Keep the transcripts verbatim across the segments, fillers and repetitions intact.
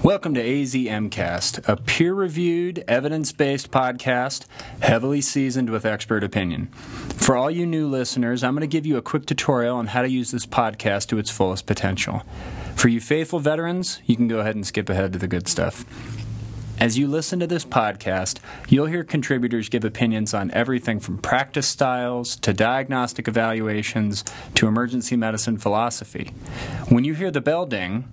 Welcome to A Z M Cast, a peer-reviewed, evidence-based podcast, heavily seasoned with expert opinion. For all you new listeners, I'm going to give you a quick tutorial on how to use this podcast to its fullest potential. For you faithful veterans, you can go ahead and skip ahead to the good stuff. As you listen to this podcast, you'll hear contributors give opinions on everything from practice styles to diagnostic evaluations to emergency medicine philosophy. When you hear the bell ding,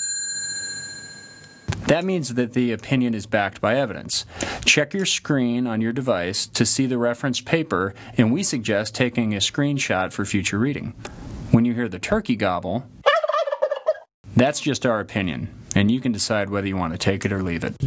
that means that the opinion is backed by evidence. Check your screen on your device to see the referenced paper, and we suggest taking a screenshot for future reading. When you hear the turkey gobble, that's just our opinion, and you can decide whether you want to take it or leave it.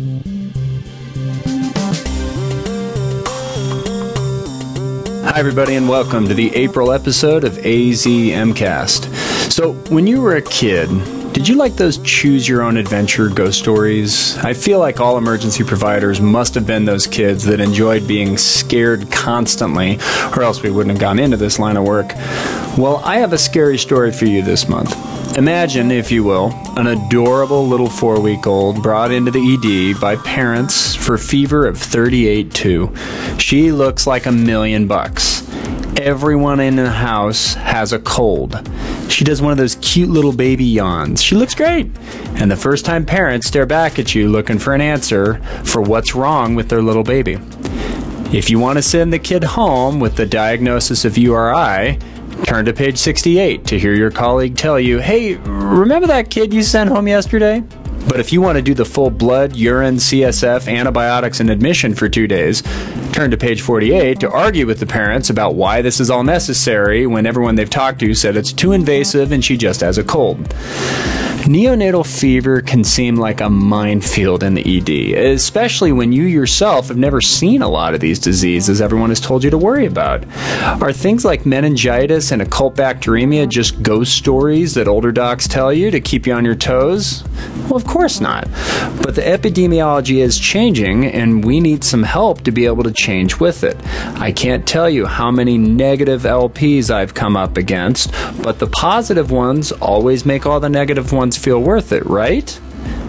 Hi, everybody, and welcome to the April episode of A Z M Cast. So, when you were a kid, did you like those choose-your-own-adventure ghost stories? I feel like all emergency providers must have been those kids that enjoyed being scared constantly, or else we wouldn't have gone into this line of work. Well, I have a scary story for you this month. Imagine, if you will, an adorable little four-week-old brought into the E D by parents for fever of thirty-eight point two. She looks like a million bucks. Everyone in the house has a cold. She does one of those cute little baby yawns. She looks great. And the first time parents stare back at you looking for an answer for what's wrong with their little baby. If you want to send the kid home with the diagnosis of U R I, turn to page sixty-eight to hear your colleague tell you, hey, remember that kid you sent home yesterday? But if you want to do the full blood, urine, C S F, antibiotics, and admission for two days, turn to page forty-eight to argue with the parents about why this is all necessary when everyone they've talked to said it's too invasive and she just has a cold. Neonatal fever can seem like a minefield in the E D, especially when you yourself have never seen a lot of these diseases everyone has told you to worry about. Are things like meningitis and occult bacteremia just ghost stories that older docs tell you to keep you on your toes? Well, of course not. But the epidemiology is changing, and we need some help to be able to change with it. I can't tell you how many negative L Ps I've come up against, but the positive ones always make all the negative ones feel worth it, right?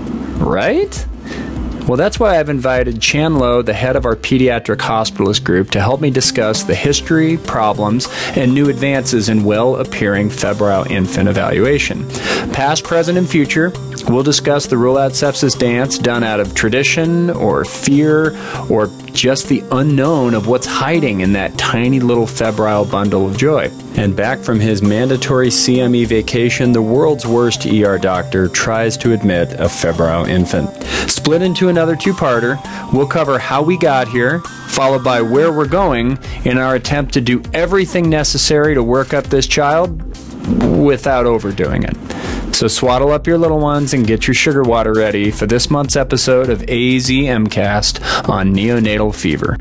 Right? Well, that's why I've invited Chan Lo, the head of our pediatric hospitalist group, to help me discuss the history, problems, and new advances in well-appearing febrile infant evaluation. Past, present, and future, we'll discuss the rule-out sepsis dance done out of tradition or fear or just the unknown of what's hiding in that tiny little febrile bundle of joy. And back from his mandatory C M E vacation, the world's worst E R doctor tries to admit a febrile infant. Split into another two-parter, we'll cover how we got here, followed by where we're going in our attempt to do everything necessary to work up this child without overdoing it. So swaddle up your little ones and get your sugar water ready for this month's episode of A Z M Cast on neonatal fever.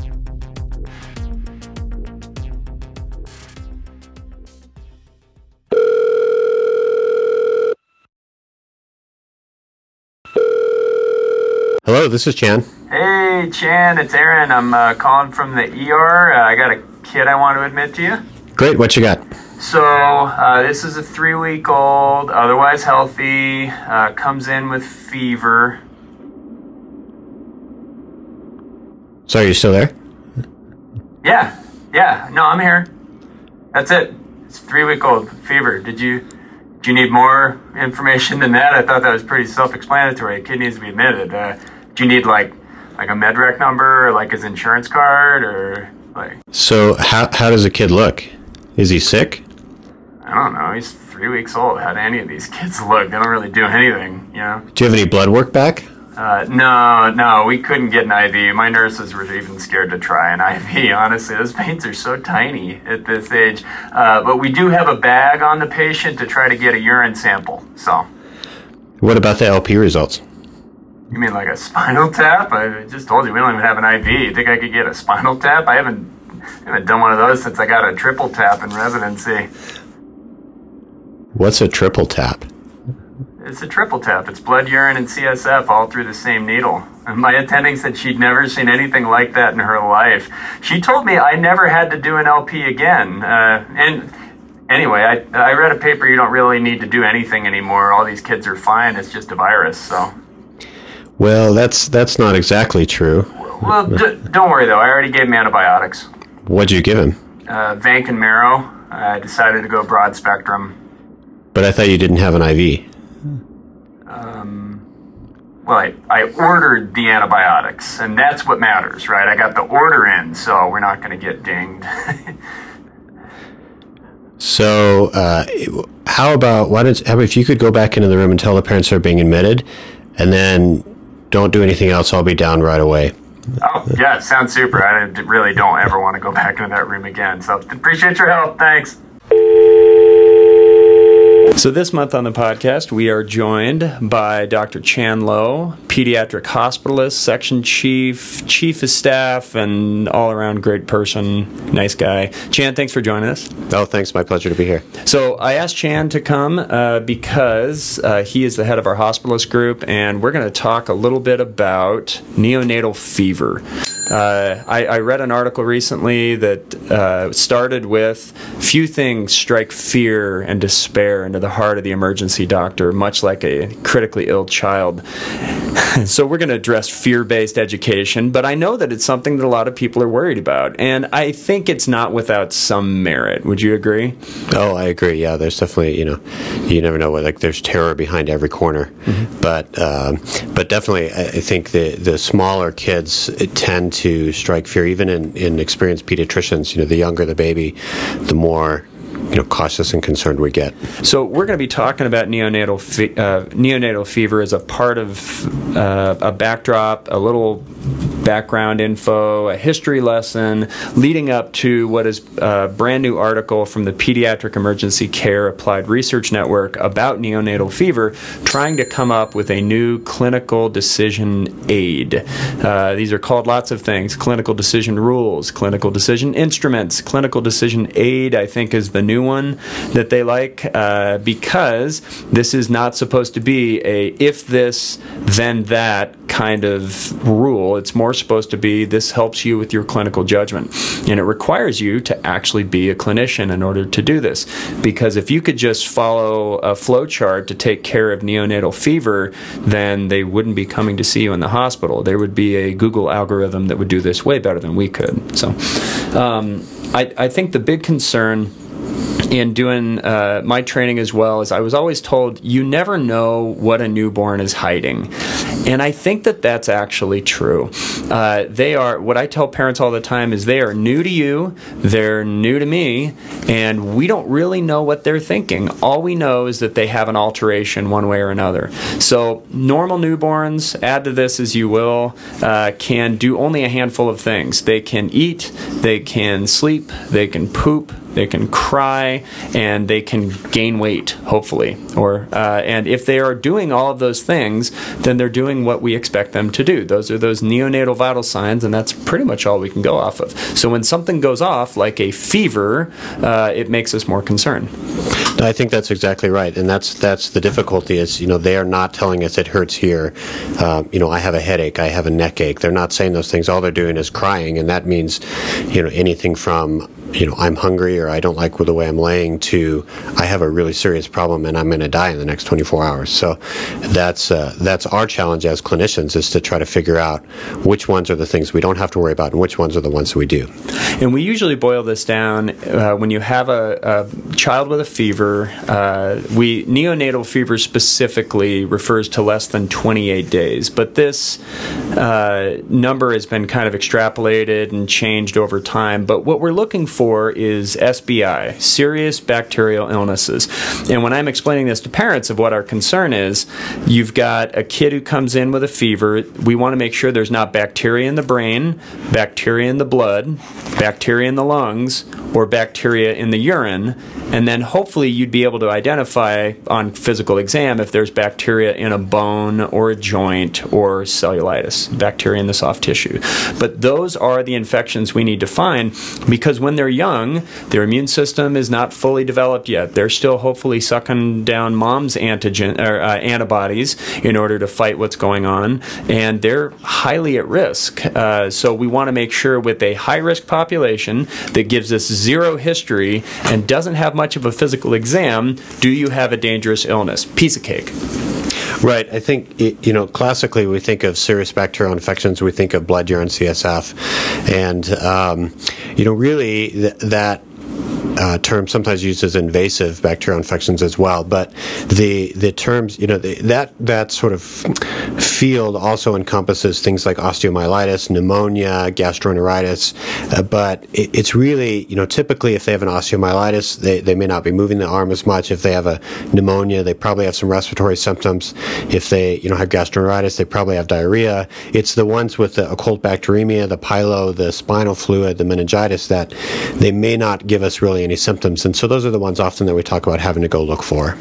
Hello, this is Chan. Hey, Chan, it's Aaron. I'm uh, calling from the E R. Uh, I got a kid I want to admit to you. Great, what you got? So, uh, this is a three-week-old, otherwise healthy, uh, comes in with fever. Sorry, you still there? Yeah, yeah, no, I'm here. That's it. It's three-week-old, fever. Did you, did you need more information than that? I thought that was pretty self-explanatory. A kid needs to be admitted. Uh, do you need, like, like a MedRec number, or like his insurance card, or like... So, how, how does a kid look? Is he sick? I don't know. He's three weeks old. How do any of these kids look? They don't really do anything, you know? Do you have any blood work back? Uh, no, no, we couldn't get an I V. My nurses were even scared to try an I V, honestly. Those veins are so tiny at this age. Uh, but we do have a bag on the patient to try to get a urine sample, so. What about the L P results? You mean like a spinal tap? I just told you we don't even have an I V. You think I could get a spinal tap? I haven't, I haven't done one of those since I got a triple tap in residency. What's a triple tap? It's a triple tap. It's blood, urine, and C S F all through the same needle. And my attending said she'd never seen anything like that in her life. She told me I never had to do an L P again. Uh, and anyway, I, I read a paper you don't really need to do anything anymore. All these kids are fine. It's just a virus, so. Well, that's that's not exactly true. Well, d- don't worry, though. I already gave him antibiotics. What'd you give him? Uh, Vanc and Marrow. I decided to go broad spectrum. But I thought you didn't have an I V. Um, well, I, I ordered the antibiotics, and that's what matters, right? I got the order in, so we're not going to get dinged. So, uh, how about, why don't, how about if you could go back into the room and tell the parents they're being admitted, and then don't do anything else, I'll be down right away. Oh, yeah, sounds super. I really don't ever want to go back into that room again, so appreciate your help. Thanks. So this month on the podcast, we are joined by Doctor Chan Lo, pediatric hospitalist, section chief, chief of staff, and all-around great person, nice guy. Chan, thanks for joining us. Oh, thanks. My pleasure to be here. So I asked Chan to come uh, because uh, he is the head of our hospitalist group, and we're going to talk a little bit about neonatal fever. Uh, I, I read an article recently that uh, started with few things strike fear and despair into the heart of the emergency doctor, much like a critically ill child. So we're going to address fear-based education, but I know that it's something that a lot of people are worried about, and I think it's not without some merit. Would you agree? Oh, I agree. Yeah, there's definitely, you know, you never know what, like, there's terror behind every corner. Mm-hmm. But um, but definitely, I think the, the smaller kids tend to strike fear, even in, in experienced pediatricians. You know, the younger the baby, the more, you know, cautious and concerned we get. So we're going to be talking about neonatal fe- uh, neonatal fever as a part of uh, a backdrop, a little background info, a history lesson, leading up to what is a brand new article from the Pediatric Emergency Care Applied Research Network about neonatal fever, trying to come up with a new clinical decision aid. Uh, these are called lots of things: clinical decision rules, clinical decision instruments, clinical decision aid, I think, is the new one that they like, uh, because this is not supposed to be a if this, then that kind of rule. It's more supposed to be this helps you with your clinical judgment. And it requires you to actually be a clinician in order to do this. Because if you could just follow a flow chart to take care of neonatal fever, then they wouldn't be coming to see you in the hospital. There would be a Google algorithm that would do this way better than we could. So um, I, I think the big concern in doing uh, my training as well is I was always told you never know what a newborn is hiding. And I think that that's actually true. Uh, they are, what I tell parents all the time is they are new to you, they're new to me, and we don't really know what they're thinking. All we know is that they have an alteration one way or another. So normal newborns, add to this as you will, uh, can do only a handful of things. They can eat, they can sleep, they can poop, they can cry, and they can gain weight, hopefully. Or uh, and if they are doing all of those things, then they're doing what we expect them to do. Those are those neonatal vital signs, and that's pretty much all we can go off of. So when something goes off, like a fever, uh, it makes us more concerned. I think that's exactly right, and that's that's the difficulty. Is, you know, they are not telling us it hurts here. Uh, you know, I have a headache, I have a neck ache. They're not saying those things. All they're doing is crying, and that means, you know, anything from, you know, I'm hungry or I don't like the way I'm laying to I have a really serious problem and I'm going to die in the next twenty-four hours. So that's uh, that's our challenge as clinicians, is to try to figure out which ones are the things we don't have to worry about and which ones are the ones that we do. And we usually boil this down uh, when you have a, a child with a fever. Uh, we neonatal fever specifically refers to less than twenty-eight days, but this uh, number has been kind of extrapolated and changed over time. But what we're looking for is S B I, serious bacterial illnesses. And when I'm explaining this to parents of what our concern is, you've got a kid who comes in with a fever. We want to make sure there's not bacteria in the brain, bacteria in the blood, bacteria in the lungs, or bacteria in the urine. And then hopefully you'd be able to identify on physical exam if there's bacteria in a bone or a joint or cellulitis, bacteria in the soft tissue. But those are the infections we need to find, because when they're young, their immune system is not fully developed yet. They're still hopefully sucking down mom's antigen or uh, antibodies in order to fight what's going on, and they're highly at risk. Uh, so we want to make sure with a high-risk population that gives us zero history and doesn't have much of a physical exam, do you have a dangerous illness? Piece of cake. Right. I think, you know, classically we think of serious bacterial infections, we think of blood, urine, C S F. And, um, you know, really th- that Uh, term sometimes used as invasive bacterial infections as well, but the the terms, you know, the, that that sort of field also encompasses things like osteomyelitis, pneumonia, gastroenteritis, uh, but it, it's really, you know, typically if they have an osteomyelitis, they, they may not be moving the arm as much. If they have a pneumonia, they probably have some respiratory symptoms. If they, you know, have gastroenteritis, they probably have diarrhea. It's the ones with the occult bacteremia, the pyelo, the spinal fluid, the meningitis that they may not give us really any symptoms, and so those are the ones often that we talk about having to go look for.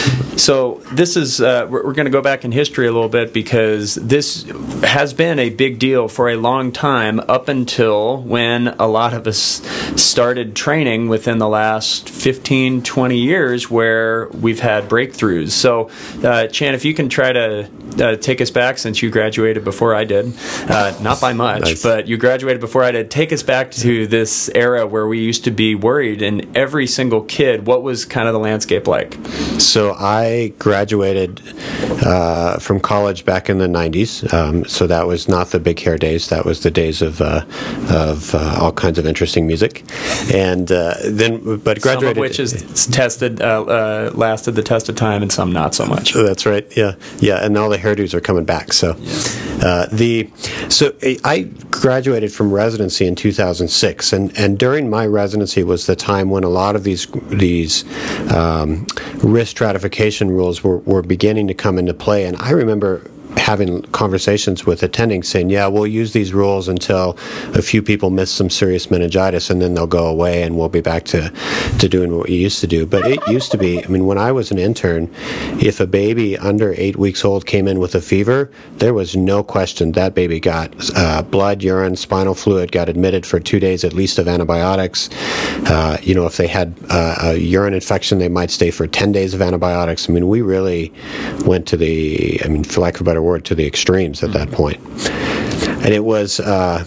So this is, uh, we're, we're going to go back in history a little bit because this has been a big deal for a long time up until when a lot of us started training within the last fifteen, twenty years where we've had breakthroughs. So uh, Chan, if you can try to uh, take us back since you graduated before I did, uh, not by much, nice. But you graduated before I did. Take us back to this era where we used to be worried and every single kid. What was kind of the landscape like? So I graduated uh, from college back in the nineties. Um, so that was not the big hair days. That was the days of uh, of uh, all kinds of interesting music. And uh, then, but graduated. Some of which is tested, uh, uh, lasted the test of time, and some not so much. That's right. Yeah, yeah. And all the hairdos are coming back. So yeah. uh, the so I graduated from residency in two thousand six, and and during my residency was the time when a lot of these these um, risk stratification rules were, were beginning to come into play. And I remember having conversations with attendings saying, yeah, we'll use these rules until a few people miss some serious meningitis and then they'll go away and we'll be back to, to doing what we used to do. But it used to be, I mean, when I was an intern, if a baby under eight weeks old came in with a fever, there was no question that baby got uh, blood, urine, spinal fluid, got admitted for two days at least of antibiotics. Uh, you know, if they had uh, a urine infection, they might stay for ten days of antibiotics. I mean, we really went to the, I mean, for lack of a better word, to the extremes at that point. And it was uh,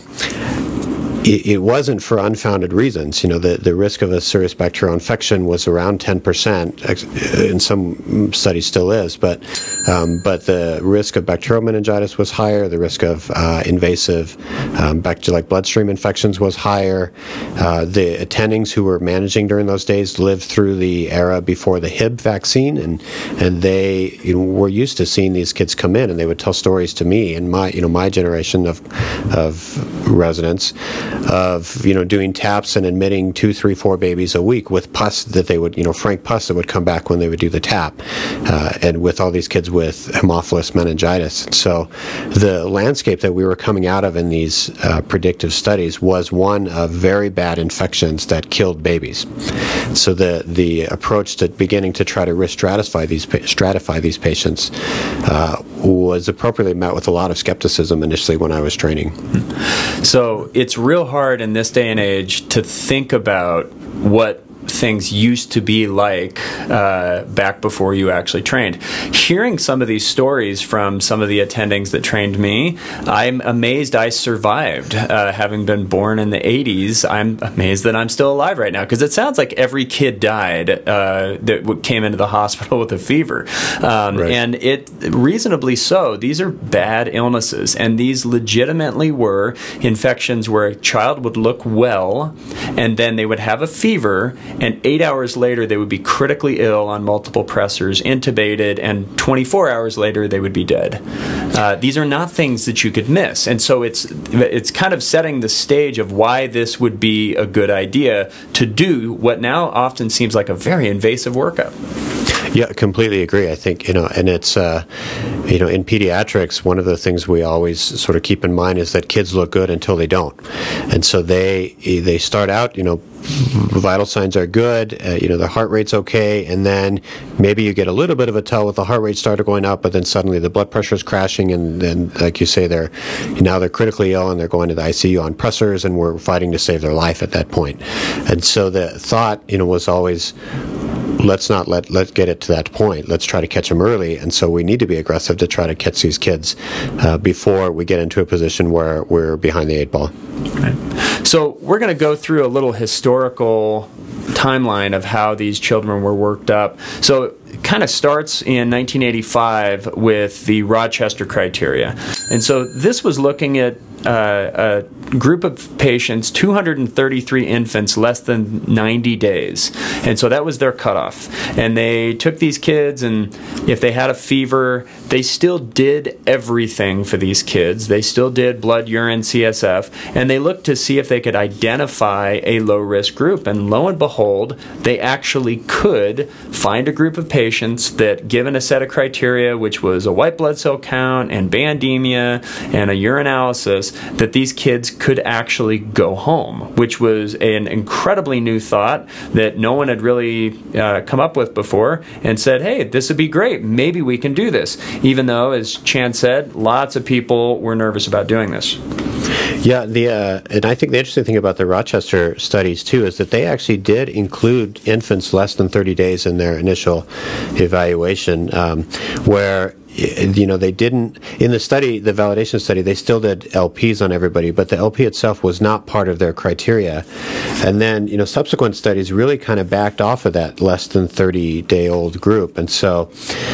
it, it wasn't for unfounded reasons. You know, the, the risk of a serious bacterial infection was around ten percent. In some studies still is, but um, but the risk of bacterial meningitis was higher. The risk of uh, invasive um, bacteria like bloodstream infections was higher. Uh, the attendings who were managing during those days lived through the era before the H I B vaccine, and and they you know, were used to seeing these kids come in, and they would tell stories to me and my you know my generation of of residents of you know doing taps and admitting two, three, four babies a week with pus that they would you know frank pus that would come back when they would do the tap, uh, and with all these kids with Haemophilus meningitis. So the landscape that we were coming out of in these uh, predictive studies was one of very bad infections that killed babies. So the the approach to beginning to try to risk stratify these stratify these patients uh, was appropriately met with a lot of skepticism initially when I was training. So it's real hard in this day and age to think about what things used to be like uh, back before you actually trained. Hearing some of these stories from some of the attendings that trained me, I'm amazed I survived. Uh, having been born in the eighties, I'm amazed that I'm still alive right now, because it sounds like every kid died uh, that came into the hospital with a fever. Um, right. And it reasonably so. These are bad illnesses, and these legitimately were infections where a child would look well, and then they would have a fever, and eight hours later they would be critically ill on multiple pressors, intubated, and twenty-four hours later they would be dead. Uh, these are not things that you could miss, and so it's it's kind of setting the stage of why this would be a good idea to do what now often seems like a very invasive workup. Yeah, completely agree. I think, you know, and it's, uh, you know, in pediatrics, one of the things we always sort of keep in mind is that kids look good until they don't. And so they they start out, you know, vital signs are good, uh, you know, the heart rate's okay, and then maybe you get a little bit of a tell with the heart rate started going up, but then suddenly the blood pressure is crashing, and then, like you say, they're now they're critically ill and they're going to the I C U on pressors, and we're fighting to save their life at that point. And so the thought, you know, was always, let's not let let's get it to that point. Let's try to catch them early, and so we need to be aggressive to try to catch these kids uh, before we get into a position where we're behind the eight ball. Right. So we're going to go through a little historical timeline of how these children were worked up. So kind of starts in nineteen eighty-five with the Rochester criteria. And so this was looking at uh, a group of patients, two hundred thirty-three infants less than ninety days. And so that was their cutoff. And they took these kids, and if they had a fever, they still did everything for these kids. They still did blood, urine, C S F, and they looked to see if they could identify a low-risk group. And lo and behold, they actually could find a group of patients that, given a set of criteria, which was a white blood cell count and bandemia and a urinalysis, that these kids could actually go home, which was an incredibly new thought that no one had really uh, come up with before, and said, hey, this would be great. Maybe we can do this. Even though, as Chan said, lots of people were nervous about doing this. Yeah, the uh, and I think the interesting thing about the Rochester studies, too, is that they actually did include infants less than thirty days in their initial evaluation, um, where you know, they didn't, in the study, the validation study, they still did L Ps on everybody, but the L P itself was not part of their criteria. And then, you know, subsequent studies really kind of backed off of that less than thirty-day-old group. And so,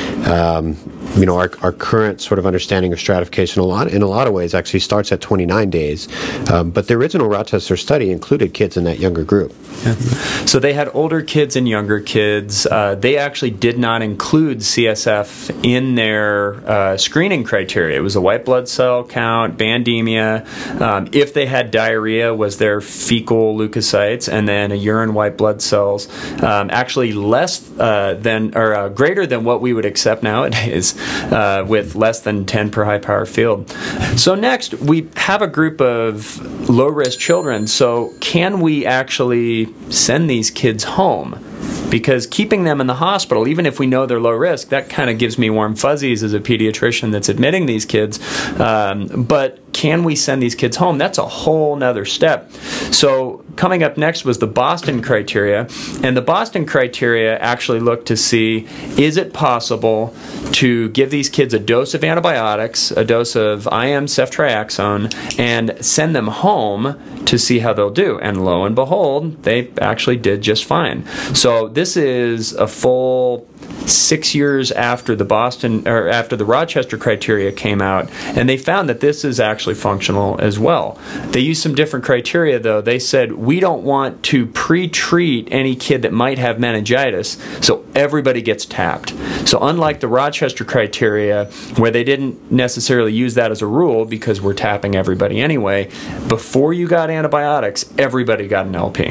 um, you know, our, our current sort of understanding of stratification a lot, in a lot of ways actually starts at twenty-nine days. Um, but the original Rochester study included kids in that younger group. Yeah. So they had older kids and younger kids. Uh, they actually did not include C S F in their uh, screening criteria. It was a white blood cell count, bandemia. Um, if they had diarrhea, was their fecal leukocytes, and then a urine white blood cells. Um, actually less uh, than, or uh, greater than what we would accept nowadays, uh, with less than ten per high power field. So next, we have a group of low-risk children. So can we actually send these kids home? Because keeping them in the hospital, even if we know they're low risk, that kind of gives me warm fuzzies as a pediatrician that's admitting these kids. Um, but can we send these kids home? That's a whole nother step. So coming up next was the Boston criteria. And the Boston criteria actually looked to see, is it possible to give these kids a dose of antibiotics, a dose of I M ceftriaxone, and send them home to see how they'll do. And lo and behold, they actually did just fine. So this is a full six years after the Boston or after the Rochester criteria came out, and they found that this is actually functional as well. They used some different criteria, though. They said, we don't want to pre-treat any kid that might have meningitis, so everybody gets tapped. So unlike the Rochester criteria, where they didn't necessarily use that as a rule because we're tapping everybody anyway, before you got antibiotics, everybody got an L P.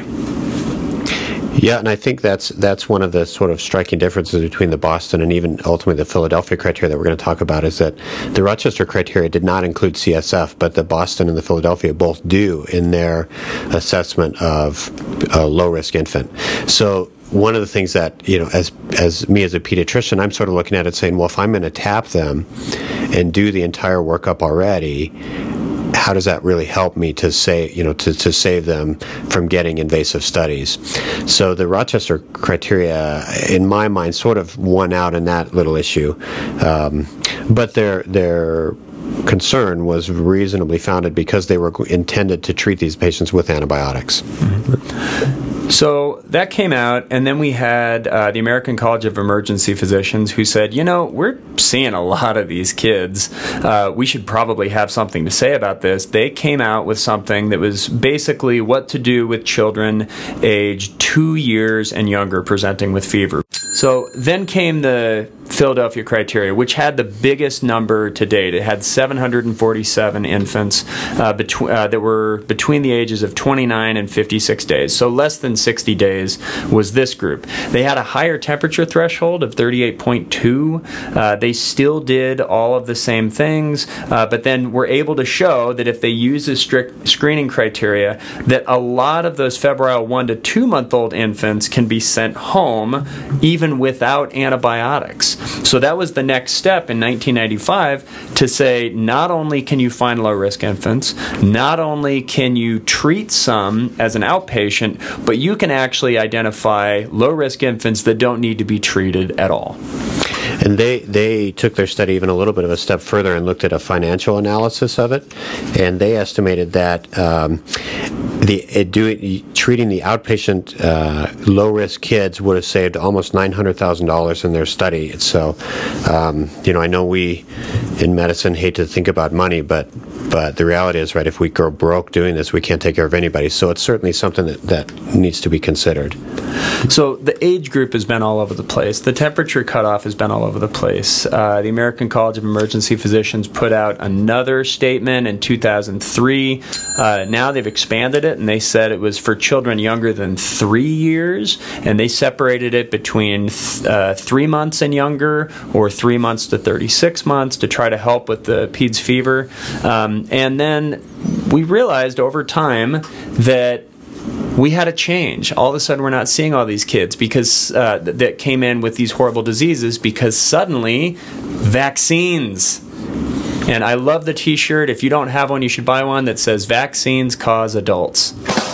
Yeah, and I think that's that's one of the sort of striking differences between the Boston and even ultimately the Philadelphia criteria that we're going to talk about, is that the Rochester criteria did not include C S F, but the Boston and the Philadelphia both do in their assessment of a low-risk infant. So one of the things that, you know, as as me as a pediatrician, I'm sort of looking at it saying, well, if I'm going to tap them and do the entire workup already, how does that really help me to say, you know, to, to save them from getting invasive studies? So the Rochester criteria, in my mind, sort of won out in that little issue, um, but their their concern was reasonably founded because they were intended to treat these patients with antibiotics. Mm-hmm. So that came out, and then we had uh, the American College of Emergency Physicians who said, you know, we're seeing a lot of these kids. Uh, we should probably have something to say about this. They came out with something that was basically what to do with children aged two years and younger presenting with fever. So then came the Philadelphia criteria, which had the biggest number to date. It had seven hundred forty-seven infants uh, betw- uh, that were between the ages of twenty-nine and fifty-six days. So less than sixty days was this group. They had a higher temperature threshold of thirty-eight point two. Uh, they still did all of the same things, uh, but then were able to show that if they use a strict screening criteria, that a lot of those febrile one to two month old infants can be sent home even without antibiotics. So that was the next step in nineteen ninety-five to say, not only can you find low-risk infants, not only can you treat some as an outpatient, but you can actually identify low-risk infants that don't need to be treated at all. And they, they took their study even a little bit of a step further and looked at a financial analysis of it, and they estimated that um, the it doing treating the outpatient uh, low risk kids would have saved almost nine hundred thousand dollars in their study. So, um, you know, I know we in medicine hate to think about money, but but the reality is, right, if we go broke doing this, we can't take care of anybody. So it's certainly something that, that needs to be considered. So the age group has been all over the place. The temperature cutoff has been all over the place. Uh, the American College of Emergency Physicians put out another statement in two thousand three. Uh, now they've expanded it, and they said it was for children younger than three years, and they separated it between th- uh, three months and younger, or three months to thirty-six months, to try to help with the peds fever. Um, and then we realized over time that we had a change. All of a sudden, we're not seeing all these kids because uh, th- that came in with these horrible diseases because suddenly vaccines. And I love the T-shirt. If you don't have one, you should buy one that says "Vaccines cause adults."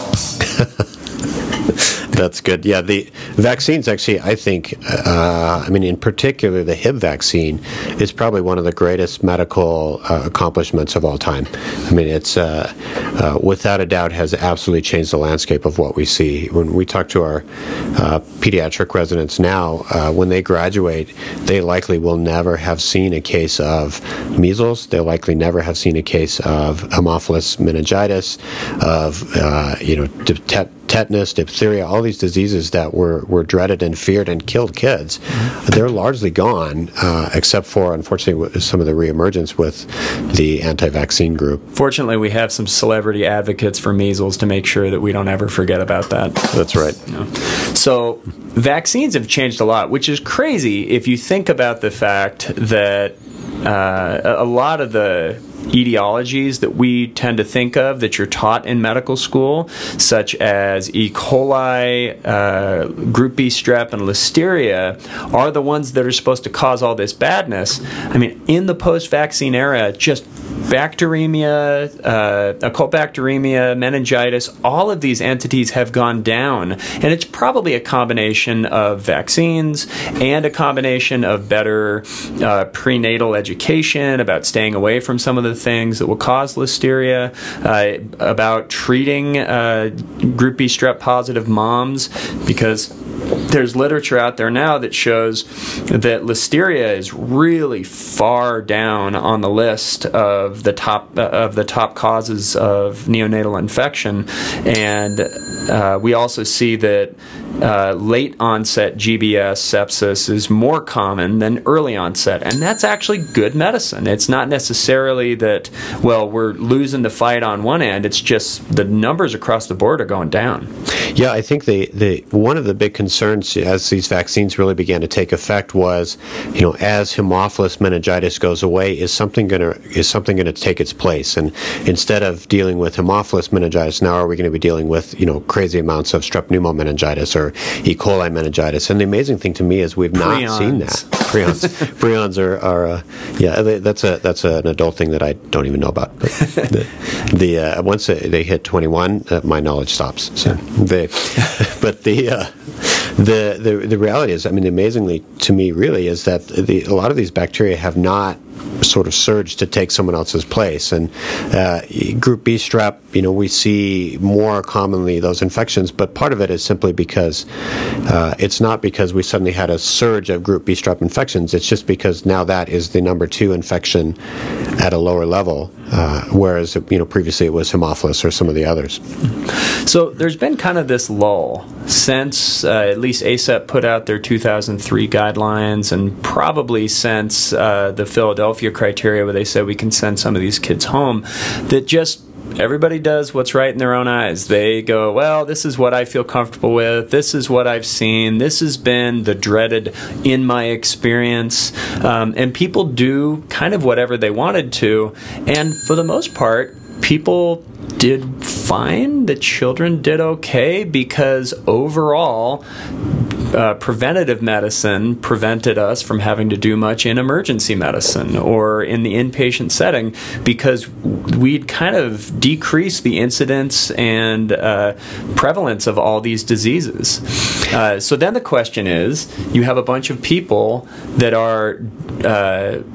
That's good. Yeah, the vaccines actually, I think, uh, I mean, in particular, the H I V vaccine is probably one of the greatest medical uh, accomplishments of all time. I mean, it's uh, uh, without a doubt has absolutely changed the landscape of what we see. When we talk to our uh, pediatric residents now, uh, when they graduate, they likely will never have seen a case of measles. They'll likely never have seen a case of Haemophilus meningitis, of, uh, you know, tet- tetanus, diphtheria, all these diseases that were, were dreaded and feared and killed kids. Mm-hmm. They're largely gone, uh, except for, unfortunately, some of the reemergence with the anti-vaccine group. Fortunately, we have some celebrity advocates for measles to make sure that we don't ever forget about that. That's right. You know? So vaccines have changed a lot, which is crazy if you think about the fact that uh, a lot of the etiologies that we tend to think of that you're taught in medical school, such as E. coli, uh, Group B strep, and Listeria, are the ones that are supposed to cause all this badness. I mean, in the post-vaccine era, just bacteremia, uh, occult bacteremia, meningitis, all of these entities have gone down. And it's probably a combination of vaccines and a combination of better uh, prenatal education about staying away from some of the things that will cause Listeria, uh, about treating uh, Group B strep positive moms, because there's literature out there now that shows that Listeria is really far down on the list of the top uh, of the top causes of neonatal infection, and uh, we also see that uh, late onset G B S sepsis is more common than early onset, and that's actually good medicine. It's not necessarily that, well, we're losing the fight on one end. It's just the numbers across the board are going down. Yeah, I think the, the one of the big concerns as these vaccines really began to take effect was, you know, as Haemophilus meningitis goes away, is something going to is something going to take its place? And instead of dealing with Haemophilus meningitis, now are we going to be dealing with, you know, crazy amounts of strep pneumo meningitis or E. coli meningitis? And the amazing thing to me is we've Prions. not seen that. Prions, prions are, are uh, yeah, they, that's a that's a, an adult thing that I don't even know about. But the, the uh, once they hit twenty-one, uh, my knowledge stops. So they, but the. Uh, The, the the reality is, I mean, amazingly to me, really, is that the, a lot of these bacteria have not sort of surged to take someone else's place. And uh, Group B strep, you know, we see more commonly those infections, but part of it is simply because uh, it's not because we suddenly had a surge of Group B strep infections. It's just because now that is the number two infection at a lower level, uh, whereas, you know, previously it was Haemophilus or some of the others. So there's been kind of this lull since uh, at least A C E P put out their two thousand three guidelines, and probably since uh, the Philadelphia criteria where they said we can send some of these kids home, that just everybody does what's right in their own eyes. They go, well, this is what I feel comfortable with. This is what I've seen. This has been the dreaded in my experience. Um, and people do kind of whatever they wanted to. And for the most part, people did fine. The children did okay because overall, Uh, preventative medicine prevented us from having to do much in emergency medicine or in the inpatient setting because we'd kind of decreased the incidence and uh, prevalence of all these diseases. Uh, so then the question is, you have a bunch of people that are uh,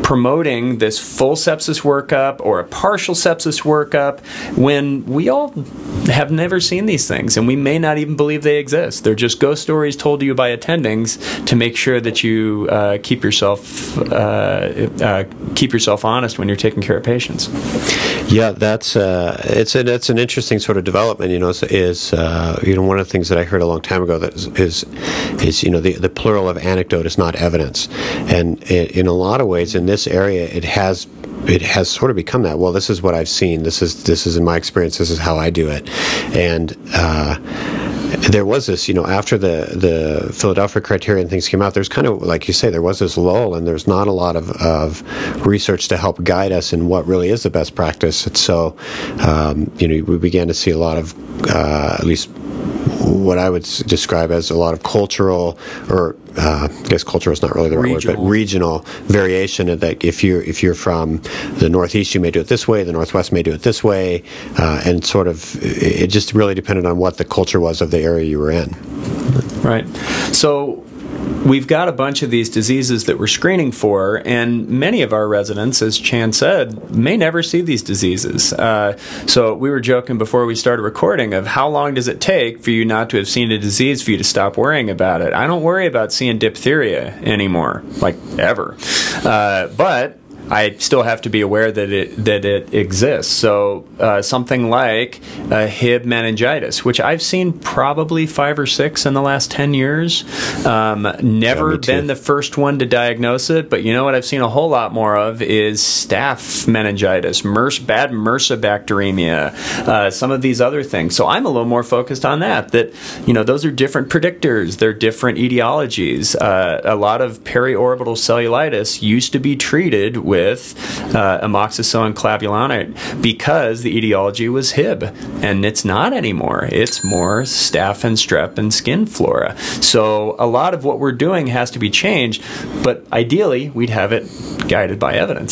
promoting this full sepsis workup or a partial sepsis workup when we all have never seen these things, and we may not even believe they exist. They're just ghost stories told to you by attendings to make sure that you uh, keep yourself uh, uh, keep yourself honest when you're taking care of patients. Yeah, that's uh, it's an it's an interesting sort of development. You know, is, is uh, you know one of the things that I heard a long time ago that is is, is you know the the plural of anecdote is not evidence, and in, in a lot of ways in this area it has. It has sort of become that. Well, this is what I've seen. This is this is in my experience. This is how I do it. And uh, there was this, you know, after the the Philadelphia criteria and things came out, there's kind of, like you say, there was this lull, and there's not a lot of, of research to help guide us in what really is the best practice. And so, um, you know, we began to see a lot of, uh, at least what I would describe as a lot of cultural, or uh, I guess cultural is not really the right regional. word, but regional variation. Of that, if you're if you're from the Northeast, you may do it this way. The Northwest may do it this way, uh, and sort of it just really depended on what the culture was of the area you were in. Right. So we've got a bunch of these diseases that we're screening for, and many of our residents, as Chan said, may never see these diseases. Uh, so we were joking before we started recording of how long does it take for you not to have seen a disease for you to stop worrying about it. I don't worry about seeing diphtheria anymore, like ever. Uh, but I still have to be aware that it that it exists. So uh, something like uh, Hib meningitis, which I've seen probably five or six in the last ten years. Um, never Yeah, been the first one to diagnose it, but you know what I've seen a whole lot more of is staph meningitis, MERS, bad MRSA bacteremia, uh, some of these other things. So I'm a little more focused on that, that, you know, those are different predictors. They're different etiologies. Uh, a lot of periorbital cellulitis used to be treated with with uh, amoxicillin clavulanate because the etiology was Hib, and it's not anymore. It's more staph and strep and skin flora. So a lot of what we're doing has to be changed, but ideally we'd have it guided by evidence.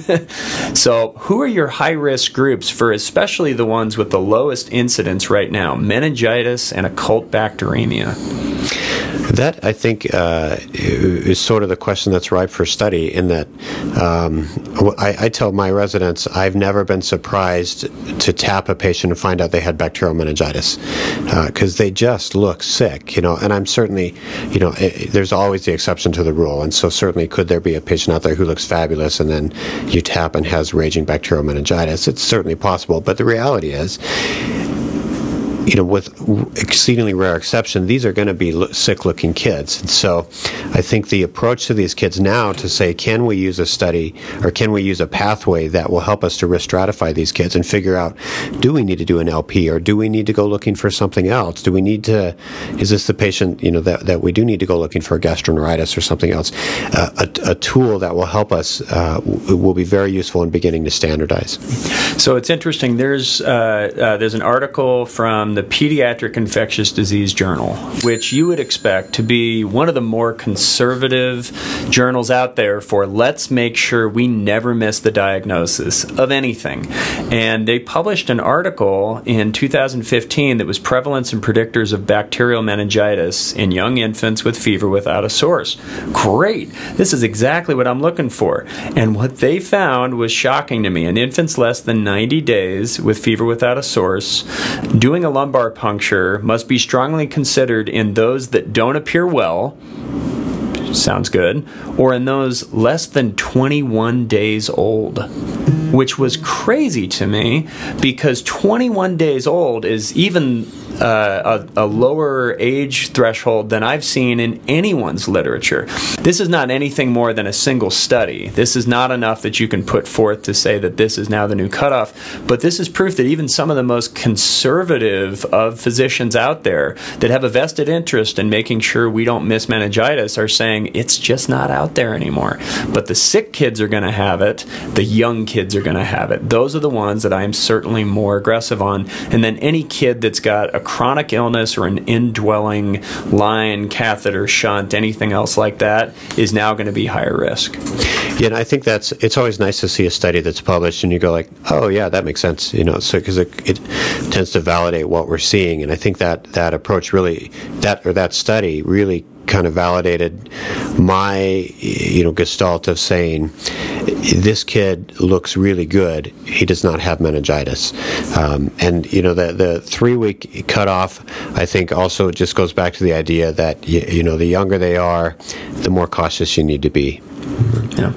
So who are your high-risk groups for especially the ones with the lowest incidence right now, meningitis and occult bacteremia? That, I think, uh, is sort of the question that's ripe for study, in that um, I, I tell my residents I've never been surprised to tap a patient and find out they had bacterial meningitis, because uh, they just look sick, you know, and I'm certainly, you know, it, there's always the exception to the rule, and so certainly could there be a patient out there who looks fabulous and then you tap and has raging bacterial meningitis? It's certainly possible, but the reality is, you know, with exceedingly rare exception, these are going to be sick-looking kids. And so I think the approach to these kids now to say, can we use a study or can we use a pathway that will help us to risk stratify these kids and figure out, do we need to do an L P or do we need to go looking for something else? Do we need to, is this the patient, you know, that, that we do need to go looking for a gastroenteritis or something else? Uh, a, a tool that will help us uh, will be very useful in beginning to standardize. So it's interesting. There's, uh, uh, there's an article from the Pediatric Infectious Disease Journal, which you would expect to be one of the more conservative journals out there for let's make sure we never miss the diagnosis of anything. And they published an article in two thousand fifteen that was Prevalence and Predictors of Bacterial Meningitis in Young Infants with Fever Without a Source. Great! This is exactly what I'm looking for. And what they found was shocking to me. In infants less than ninety days with fever without a source, doing a lumbar puncture must be strongly considered in those that don't appear well, sounds good, or in those less than twenty-one days old, which was crazy to me because twenty-one days old is even Uh, a, a lower age threshold than I've seen in anyone's literature. This is not anything more than a single study. This is not enough that you can put forth to say that this is now the new cutoff, but this is proof that even some of the most conservative of physicians out there that have a vested interest in making sure we don't miss meningitis are saying it's just not out there anymore. But the sick kids are going to have it. The young kids are going to have it. Those are the ones that I'm certainly more aggressive on. And then any kid that's got a chronic illness or an indwelling line, catheter, shunt, anything else like that is now going to be higher risk. Yeah, and I think that's, it's always nice to see a study that's published and you go like, oh yeah, that makes sense, you know, so because it, it tends to validate what we're seeing, and I think that that approach really, that or that study really kind of validated my, you know, gestalt of saying, this kid looks really good. He does not have meningitis. Um, and, you know, the, the three-week cutoff, I think, also just goes back to the idea that, you, you know, the younger they are, the more cautious you need to be. Yeah.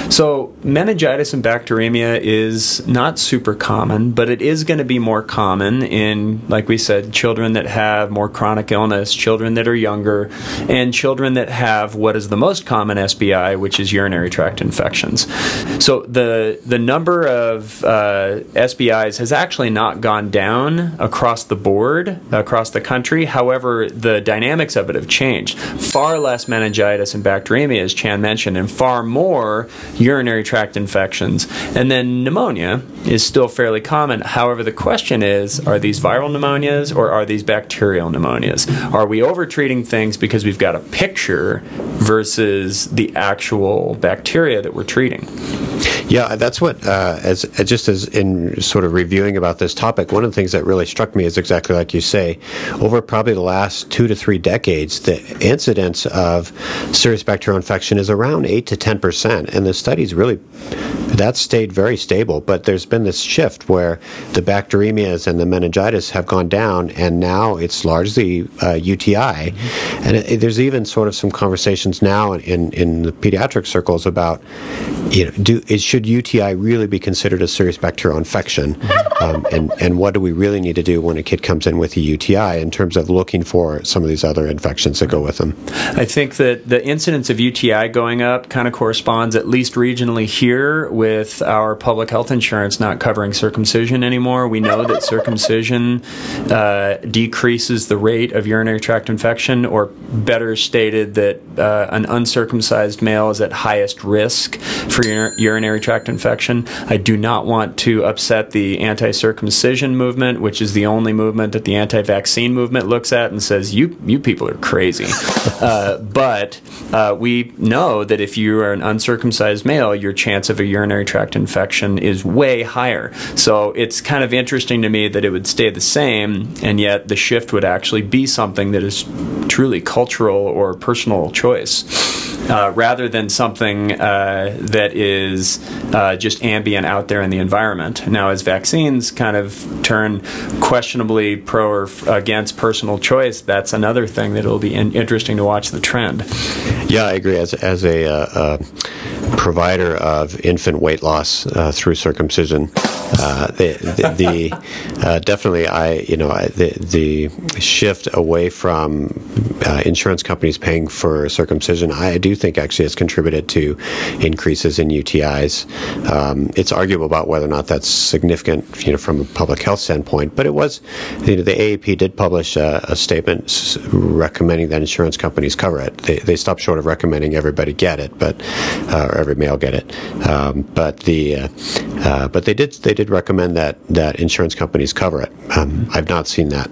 So meningitis and bacteremia is not super common, but it is going to be more common in, like we said, children that have more chronic illness, children that are younger, and children that have what is the most common S B I, which is urinary tract infections. So the the number of uh, S B Is has actually not gone down across the board, across the country. However, the dynamics of it have changed. Far less meningitis and bacteremia, as Chan mentioned, and far more urinary tract infections. And then pneumonia is still fairly common. However, the question is, are these viral pneumonias or are these bacterial pneumonias? Are we over-treating things because we've got a picture versus the actual bacteria that we're treating? Yeah, that's what, uh, as just as in sort of reviewing about this topic, one of the things that really struck me is exactly like you say, over probably the last two to three decades, the incidence of serious bacterial infection is around eight to ten percent, and the studies really, that's stayed very stable, but there's been this shift where the bacteremias and the meningitis have gone down, and now it's largely uh, U T I, and it, it, there's even sort of some conversations now in, in the pediatric circles about, you know, do is should U T I really be considered a serious bacterial infection, um, and and what do we really need to do when a kid comes in with a U T I in terms of looking for some of these other infections that go with them? I think that the incidence of U T I going up kind of corresponds, at least regionally here, with our public health insurance not covering circumcision anymore. We know that circumcision uh, decreases the rate of urinary tract infection, or better stated, that uh, an uncircumcised male is at highest risk for ur- urinary tract infection. I do not want to upset the anti-circumcision movement, which is the only movement that the anti-vaccine movement looks at and says, you you people are crazy. uh, but uh, we know that if you are an uncircumcised male, your chance of a urinary tract infection is way higher. So it's kind of interesting to me that it would stay the same, and yet the shift would actually be something that is truly cultural or personal choice, uh, rather than something uh, that is uh, just ambient out there in the environment. Now, as vaccines kind of turn questionably pro or f- against personal choice, that's another thing that will be in- interesting to watch the trend. Yeah, I agree. As as a uh, uh, provider of infant weight loss uh, through circumcision, uh, the the, the uh, definitely I you know I, the the shift away from uh, insurance companies paying for circumcision, I do think actually has contributed to increases in U T Is. Um, it's arguable about whether or not that's significant, you know, from a public health standpoint. But it was, you know, the A A P did publish a, a statement recommending that insurance companies cover it. They they stopped short of recommending everybody get it, but uh, or every male get it. Um, but the uh, uh, but they did they did recommend that that insurance companies cover it. Um, I've not seen that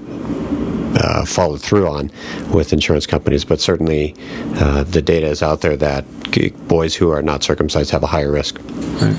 Uh, followed through on with insurance companies, but certainly uh, the data is out there that boys who are not circumcised have a higher risk. Right.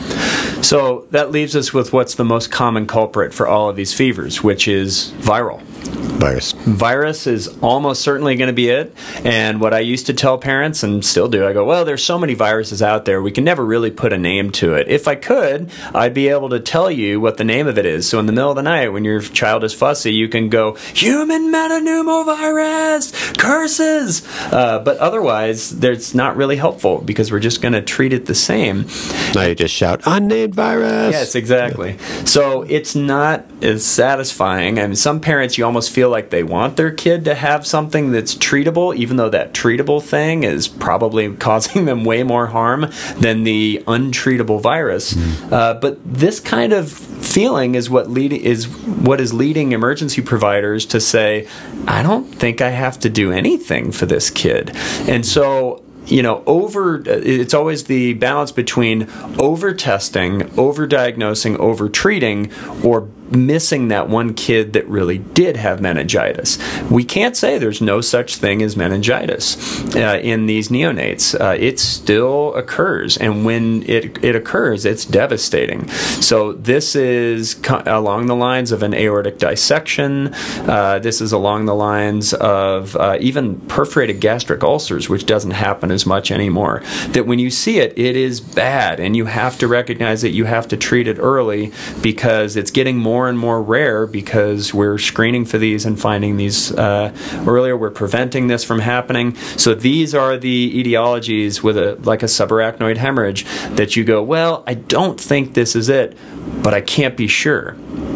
So that leaves us with what's the most common culprit for all of these fevers, which is viral. Virus. Virus is almost certainly going to be it. And what I used to tell parents, and still do, I go, well, there's so many viruses out there, we can never really put a name to it. If I could, I'd be able to tell you what the name of it is. So in the middle of the night, when your child is fussy, you can go, human metapneumovirus, curses. Uh, but otherwise, it's not really helpful because we're just going to treat it the same. Now you just shout, unnamed virus. Yes, exactly. So it's not as satisfying. I mean, some parents, you almost feel like they want their kid to have something that's treatable, even though that treatable thing is probably causing them way more harm than the untreatable virus. Mm. Uh, but this kind of feeling is what lead, is what is leading emergency providers to say, I don't think I have to do anything for this kid. And so, you know, over, it's always the balance between over-testing, over-diagnosing, over-treating, or missing that one kid that really did have meningitis. We can't say there's no such thing as meningitis uh, in these neonates. Uh, it still occurs, and when it, it occurs, it's devastating. So this is co- along the lines of an aortic dissection. Uh, this is along the lines of uh, even perforated gastric ulcers, which doesn't happen as much anymore. That when you see it, it is bad, and you have to recognize it. You have to treat it early because it's getting more and more rare because we're screening for these and finding these uh, earlier. We're preventing this from happening. So these are the etiologies with a like a subarachnoid hemorrhage that you go, well, I don't think this is it, but I can't be sure.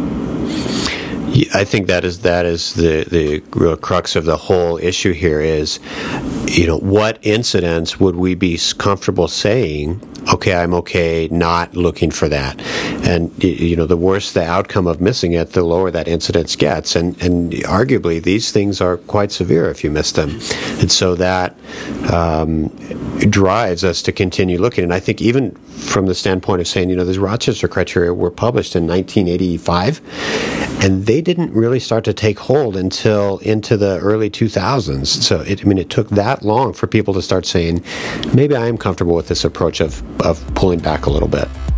I think that is that is the, the real crux of the whole issue here is, you know, what incidents would we be comfortable saying, okay, I'm okay not looking for that? And, you know, the worse the outcome of missing it, the lower that incidence gets. And, and arguably, these things are quite severe if you miss them. And so that um, drives us to continue looking. And I think even from the standpoint of saying, you know, these Rochester criteria were published in nineteen eighty-five, and they didn't really start to take hold until into the early two thousands. So, it, I mean, it took that long for people to start saying, maybe I am comfortable with this approach of, of pulling back a little bit.